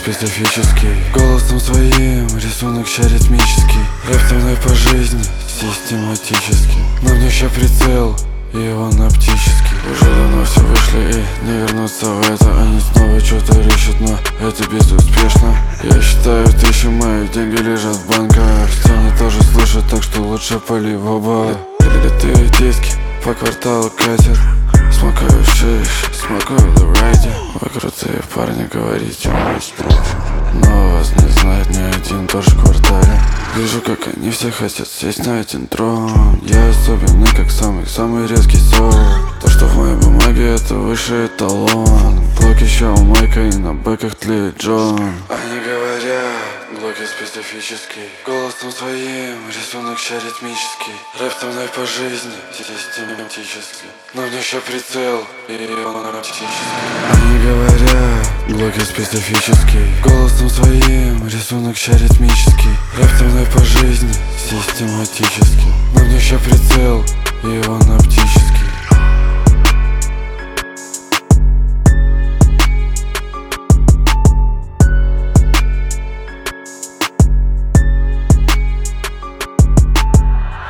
специфический. Голосом своим рисунок аритмический. Рэп со мной по жизни систематически. Но мне еще прицел, и он оптический. Уже давно все вышли и не вернуться в это. Они снова что-то ищут, но это безуспешно. Я считаю 1000 моих, деньги лежат в банках. Стены тоже слышат, так что лучше пали в оба. Летые диски по кварталу катят. Смакаю шиш, смакаю лорайди. Вы крутые парни, говорите, но вас не знает ни один тоже в квартале. Вижу, как они все хотят сесть на один трон. Я особенный, как самый резкий сон. То, что в моей бумаге, это высший эталон. Блок еще у Майка и на бэках тлеет Джон. Они говорят, блоки специфический. Голосом своим рисунок аритмический. Рэп со мной по жизни систематически. Но мне еще прицел, и он оптический. Они говорят, блоки специфический. Голосом своим рисунок аритмический. Рэп со мной по жизни систематически. Но мне еще прицел, и он оптический.